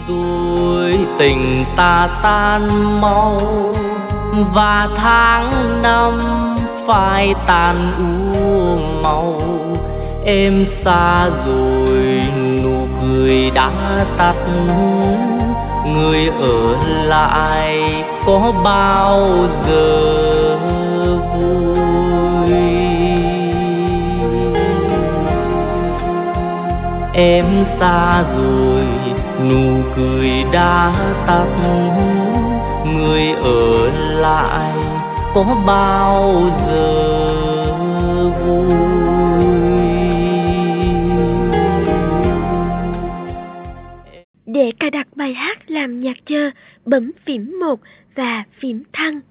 rồi tình ta tan mau, và tháng năm phai tàn u màu. Em xa rồi nụ cười đã tắt, người ở lại có bao giờ vui. Em xa rồi nụ cười đã tắt, người ở lại có bao giờ vui. Để cài đặt bài hát làm nhạc chờ, bấm phím 1 và phím thăng.